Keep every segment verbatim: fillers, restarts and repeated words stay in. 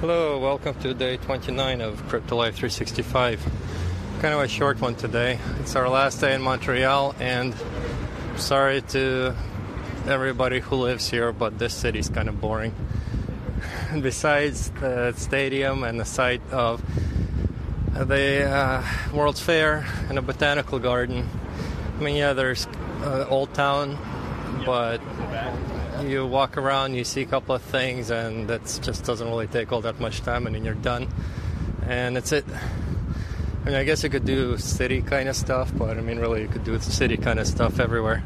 Hello, welcome to day twenty-nine of CryptoLife three sixty-five. Kind of a short one today. It's our last day in Montreal, and sorry to everybody who lives here, but this city's kind of boring. Besides the stadium and the site of the uh, World's Fair and a botanical garden, I mean, yeah, there's uh, Old Town, but you walk around, you see a couple of things, and that just doesn't really take all that much time, and then you're done. And that's it. I mean, I guess you could do city kind of stuff, but I mean, really, you could do city kind of stuff everywhere.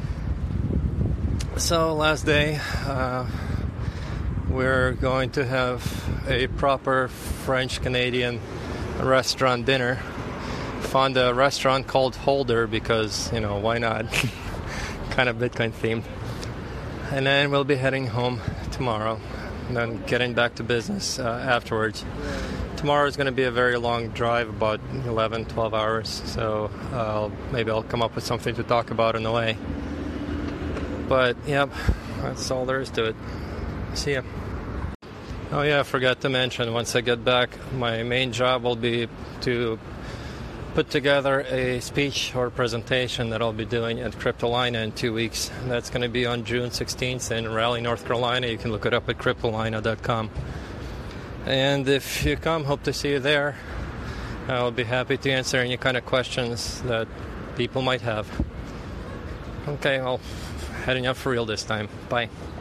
So, last day, uh, we're going to have a proper French-Canadian restaurant dinner. Found a restaurant called Holder because, you know, why not? Kind of Bitcoin themed. And then we'll be heading home tomorrow, and then getting back to business uh, afterwards. Tomorrow is going to be a very long drive, about eleven, twelve hours, so uh, maybe I'll come up with something to talk about on the way. But, yep, that's all there is to it. See ya. Oh yeah, I forgot to mention, once I get back, my main job will be to put together a speech or presentation that I'll be doing at Cryptolina in two weeks. That's going to be on June sixteenth in Raleigh, North Carolina. You can look it up at cryptolina dot com. And if you come, hope to see you there. I'll be happy to answer any kind of questions that people might have. Okay, well, heading up for real this time. Bye.